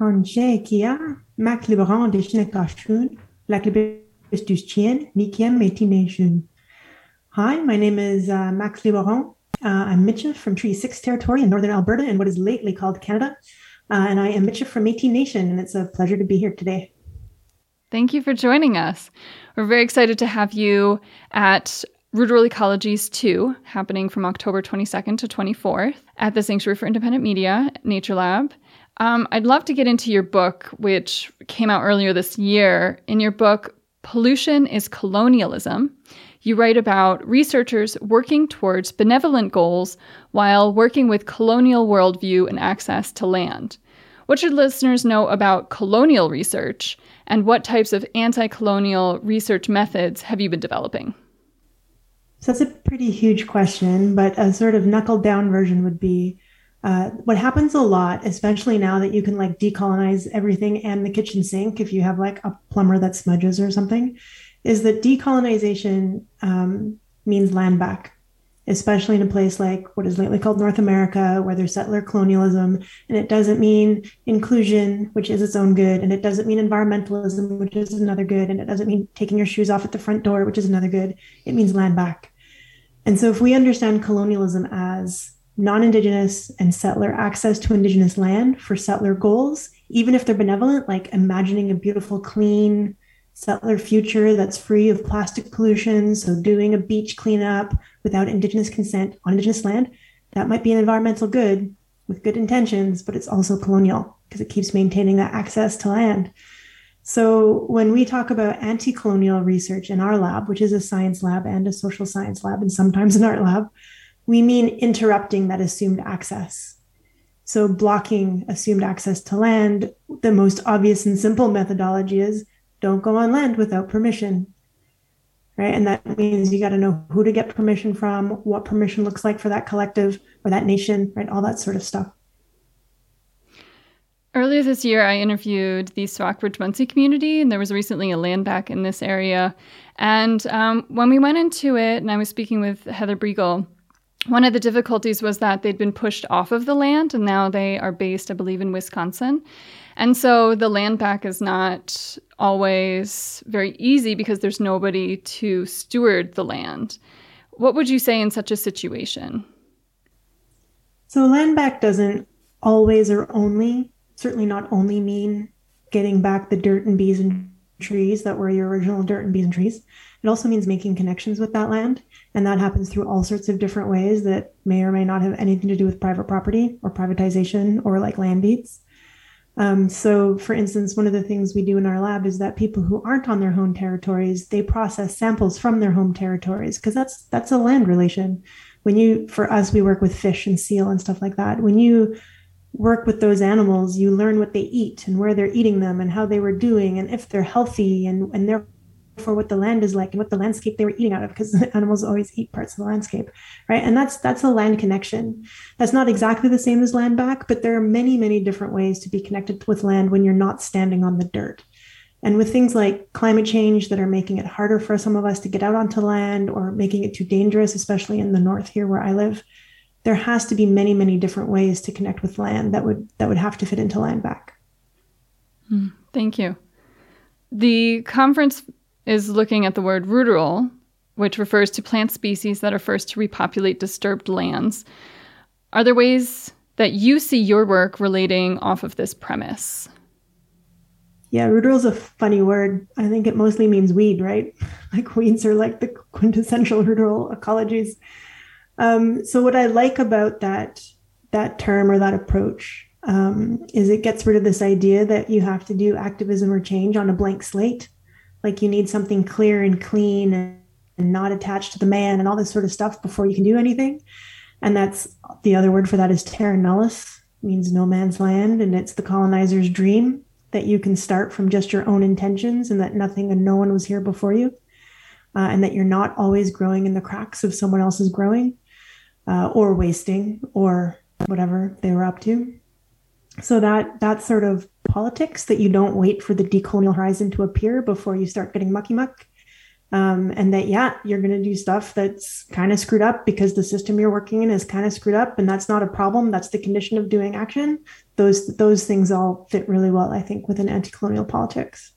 Tanche Kia, Mac Librant de Shinekashun, Laklibistushtien, Nikiem Metination. Hi, my name is Max Librant. I'm Mitchell from Treaty 6 territory in northern Alberta in what is lately called Canada. And I am Mitchell from Métis Nation, and it's a pleasure to be here today. Thank you for joining us. We're very excited to have you at Rural Ecologies 2, happening from October 22nd to 24th at the Sanctuary for Independent Media, Nature Lab. I'd love to get into your book, which came out earlier this year. In your book, Pollution is Colonialism, you write about researchers working towards benevolent goals while working with colonial worldview and access to land. What should listeners know about colonial research, and what types of anti-colonial research methods have you been developing? So that's a pretty huge question, but a sort of knuckled down version would be what happens a lot, especially now that you can like decolonize everything and the kitchen sink if you have like a plumber that smudges or something, is that decolonization means land back, especially in a place like what is lately called North America, where there's settler colonialism. And it doesn't mean inclusion, which is its own good. And it doesn't mean environmentalism, which is another good. And it doesn't mean taking your shoes off at the front door, which is another good. It means land back. And so if we understand colonialism as non-Indigenous and settler access to Indigenous land for settler goals, even if they're benevolent, like imagining a beautiful, clean settler future that's free of plastic pollution, so doing a beach cleanup without Indigenous consent on Indigenous land, that might be an environmental good with good intentions, but it's also colonial because it keeps maintaining that access to land. So when we talk about anti-colonial research in our lab, which is a science lab and a social science lab, and sometimes an art lab, we mean interrupting that assumed access. So blocking assumed access to land, the most obvious and simple methodology is don't go on land without permission, right? And that means you got to know who to get permission from, what permission looks like for that collective or that nation, right? All that sort of stuff. Earlier this year, I interviewed the Stockbridge-Munsee community, and there was recently a land back in this area. And when we went into it, and I was speaking with Heather Briegel, one of the difficulties was that they'd been pushed off of the land, and now they are based, I believe, in Wisconsin. And so the land back is not always very easy because there's nobody to steward the land. What would you say in such a situation? So land back doesn't always or only, certainly not only mean getting back the dirt and bees and trees that were your original dirt and bees and trees. It also means making connections with that land. And that happens through all sorts of different ways that may or may not have anything to do with private property or privatization or like land deeds. So for instance, one of the things we do in our lab is that people who aren't on their home territories, they process samples from their home territories because that's a land relation. For us, we work with fish and seal and stuff like that. When you work with those animals, you learn what they eat and where they're eating them and how they were doing and if they're healthy and therefore what the land is like and what the landscape they were eating out of, because the animals always eat parts of the landscape, right? And that's a land connection. That's not exactly the same as land back, but there are many, many different ways to be connected with land when you're not standing on the dirt. And with things like climate change that are making it harder for some of us to get out onto land or making it too dangerous, especially in the north here where I live, there has to be many, many different ways to connect with land that would have to fit into land back. Thank you. The conference is looking at the word ruderal, which refers to plant species that are first to repopulate disturbed lands. Are there ways that you see your work relating off of this premise? Yeah, ruderal is a funny word. I think it mostly means weed, right? Like weeds are like the quintessential rural ecologies. So what I like about that term or that approach is it gets rid of this idea that you have to do activism or change on a blank slate. Like you need something clear and clean and not attached to the man and all this sort of stuff before you can do anything. And that's the other word for that is terra nullius, means no man's land. And it's the colonizer's dream that you can start from just your own intentions and that nothing and no one was here before you. And that you're not always growing in the cracks of someone else's growing or wasting or whatever they were up to. So that sort of politics that you don't wait for the decolonial horizon to appear before you start getting mucky muck, And that, yeah, you're going to do stuff that's kind of screwed up because the system you're working in is kind of screwed up, and that's not a problem. That's the condition of doing action. Those things all fit really well, I think, within anti-colonial politics.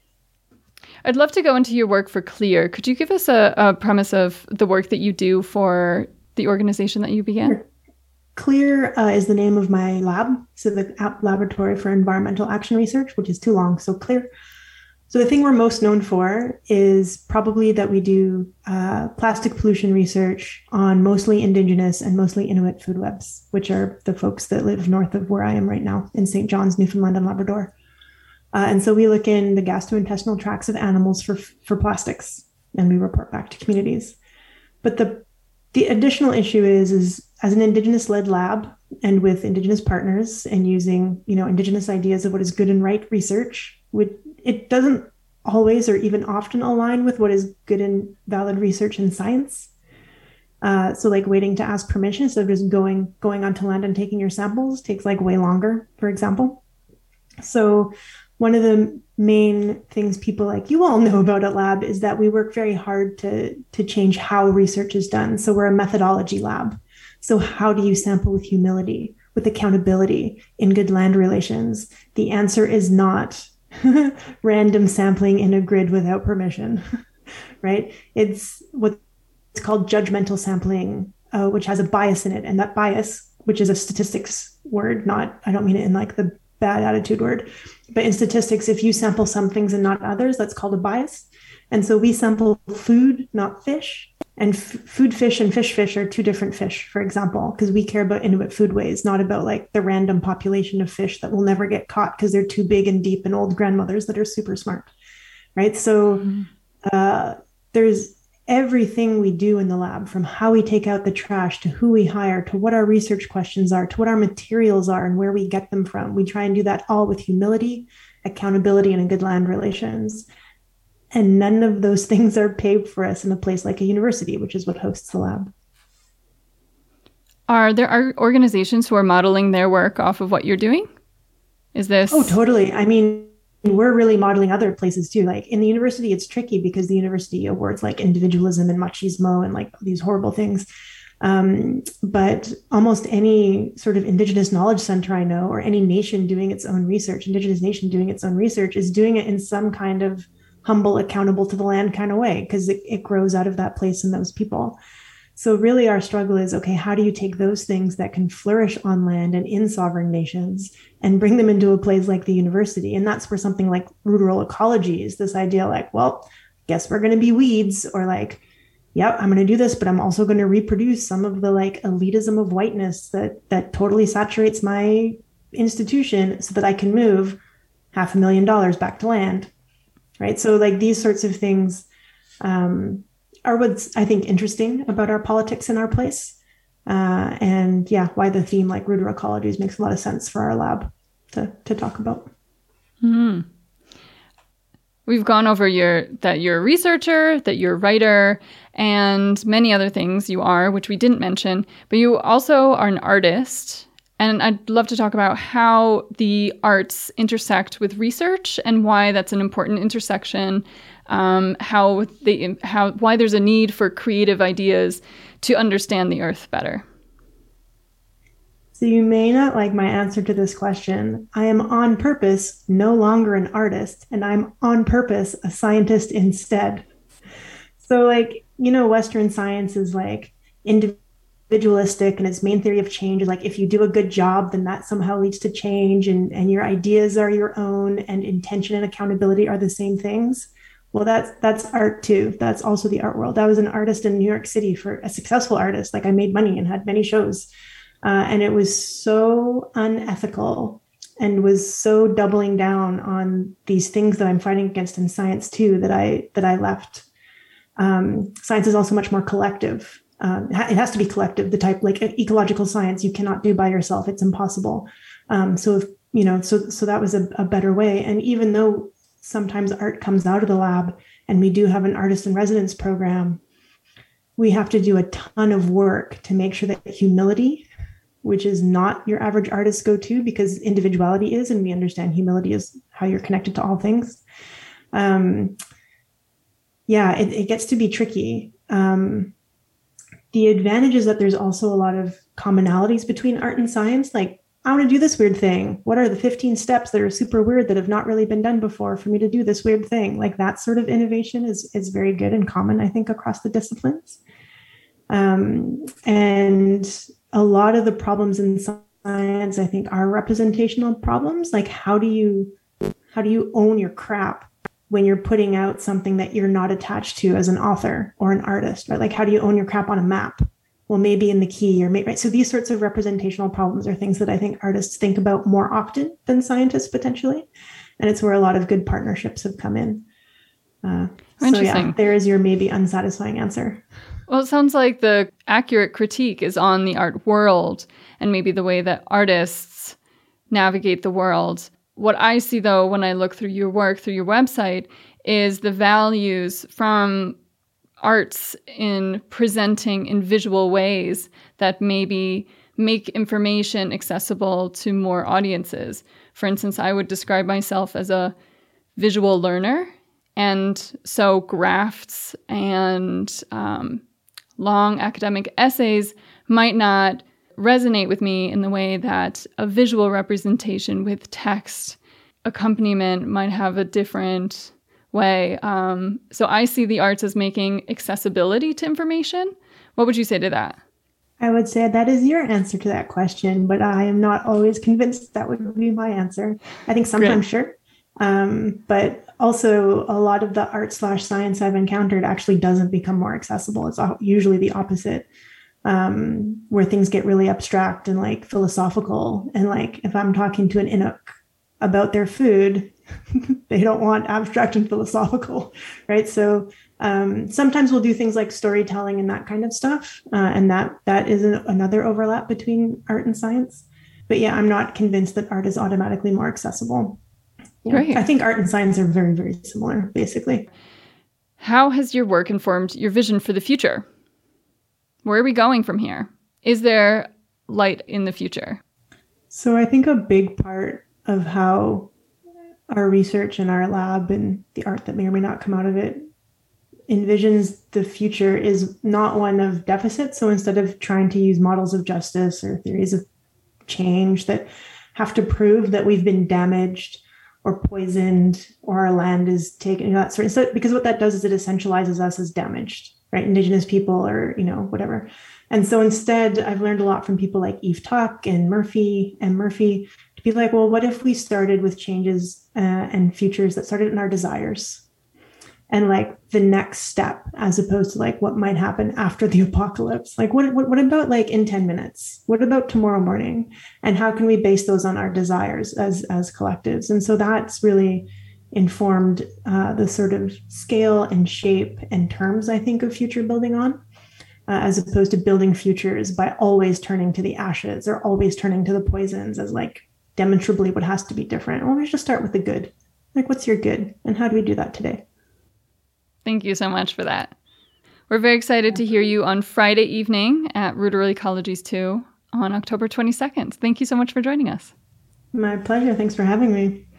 I'd love to go into your work for CLEAR. Could you give us a premise of the work that you do for the organization that you began? CLEAR is the name of my lab, so the Laboratory for Environmental Action Research, which is too long, so CLEAR. So the thing we're most known for is probably that we do plastic pollution research on mostly Indigenous and mostly Inuit food webs, which are the folks that live north of where I am right now in St. John's, Newfoundland and Labrador. And so we look in the gastrointestinal tracts of animals for plastics, and we report back to communities. But the additional issue is as an Indigenous-led lab and with Indigenous partners and using Indigenous ideas of what is good and right research, it doesn't always or even often align with what is good and valid research in science. So like waiting to ask permission instead of just going onto land and taking your samples takes like way longer, for example. So one of the main things people like you all know about at lab is that we work very hard to change how research is done. So we're a methodology lab. So how do you sample with humility, with accountability in good land relations? The answer is not random sampling in a grid without permission, right? It's what's called judgmental sampling, which has a bias in it. And that bias, which is a statistics word, I don't mean it in like the bad attitude word, but in statistics, if you sample some things and not others, that's called a bias. And so we sample food, not fish. And food fish and fish are two different fish, for example, because we care about Inuit foodways, not about like the random population of fish that will never get caught because they're too big and deep and old grandmothers that are super smart, right? So there's everything we do in the lab, from how we take out the trash to who we hire to what our research questions are to what our materials are and where we get them from. We try and do that all with humility, accountability, and a good land relations. And none of those things are paid for us in a place like a university, which is what hosts the lab. Are there organizations who are modeling their work off of what you're doing? Is this? Oh, totally. I mean, we're really modeling other places too. Like in the university, it's tricky because the university awards like individualism and machismo and like these horrible things. But almost any sort of Indigenous knowledge center I know, or any nation doing its own research, Indigenous nation doing its own research, is doing it in some kind of humble, accountable to the land kind of way, because it grows out of that place and those people. So really our struggle is, okay, how do you take those things that can flourish on land and in sovereign nations and bring them into a place like the university? And that's where something like rural ecology is, this idea like, well, guess we're going to be weeds, or like, yep, I'm going to do this, but I'm also going to reproduce some of the like elitism of whiteness that totally saturates my institution so that I can move $500,000 back to land. Right. So like these sorts of things are what's, I think, interesting about our politics in our place. And yeah, why the theme like rural ecologies makes a lot of sense for our lab to talk about. Mm-hmm. We've gone over that you're a researcher, that you're a writer, and many other things you are, which we didn't mention, but you also are an artist. And I'd love to talk about how the arts intersect with research and why that's an important intersection, why there's a need for creative ideas to understand the earth better. So you may not like my answer to this question. I am on purpose no longer an artist, and I'm on purpose a scientist instead. So like, Western science is like individualistic, and its main theory of change is like, if you do a good job, then that somehow leads to change, and your ideas are your own, and intention and accountability are the same things. Well, that's art too. That's also the art world. I was an artist in New York City, for a successful artist. Like I made money and had many shows. And it was so unethical and was so doubling down on these things that I'm fighting against in science too, that I left. Science is also much more collective. It has to be collective, the type like ecological science you cannot do by yourself. It's impossible. So that was a better way. And even though sometimes art comes out of the lab and we do have an artist in residence program, we have to do a ton of work to make sure that humility, which is not your average artist's go-to, because individuality is, and we understand humility is how you're connected to all things. yeah, it gets to be tricky. The advantage is that there's also a lot of commonalities between art and science. Like, I want to do this weird thing. What are the 15 steps that are super weird that have not really been done before for me to do this weird thing? Like that sort of innovation is very good and common, I think, across the disciplines. And a lot of the problems in science, I think, are representational problems. Like, how do you own your crap when you're putting out something that you're not attached to as an author or an artist, right? Like, how do you own your crap on a map? Well, maybe in the key, or maybe, right? So these sorts of representational problems are things that I think artists think about more often than scientists potentially, and it's where a lot of good partnerships have come in. So yeah, there is your maybe unsatisfying answer. Well, it sounds like the accurate critique is on the art world and maybe the way that artists navigate the world. What I see, though, when I look through your work, through your website, is the values from arts in presenting in visual ways that maybe make information accessible to more audiences. For instance, I would describe myself as a visual learner. And so grafts and long academic essays might not resonate with me in the way that a visual representation with text accompaniment might have a different way. So I see the arts as making accessibility to information. What would you say to that? I would say that is your answer to that question, but I am not always convinced that would be my answer. I think sometimes, sure. But also a lot of the art/science I've encountered actually doesn't become more accessible. It's usually the opposite, where things get really abstract and like philosophical. And like if I'm talking to an Inuk about their food, they don't want abstract and philosophical, right? So sometimes we'll do things like storytelling and that kind of stuff. And that is another overlap between art and science. But yeah, I'm not convinced that art is automatically more accessible. Yeah. Right. I think art and science are very, very similar, basically. How has your work informed your vision for the future? Where are we going from here? Is there light in the future? So I think a big part of how our research and our lab and the art that may or may not come out of it envisions the future is not one of deficit. So instead of trying to use models of justice or theories of change that have to prove that we've been damaged or poisoned or our land is taken, that sort of stuff, because what that does is it essentializes us as damaged, right? Indigenous people or, whatever. And so instead, I've learned a lot from people like Eve Tuck and Murphy, to be like, well, what if we started with changes and futures that started in our desires? And like the next step, as opposed to like what might happen after the apocalypse. Like what about like in 10 minutes? What about tomorrow morning? And how can we base those on our desires as collectives? And so that's really informed the sort of scale and shape and terms, I think, of future building on, as opposed to building futures by always turning to the ashes or always turning to the poisons as like demonstrably what has to be different. Well, let's just start with the good. Like, what's your good? And how do we do that today? Thank you so much for that. We're very excited to hear you on Friday evening at Rooterl Ecologies 2 on October 22nd. Thank you so much for joining us. My pleasure. Thanks for having me.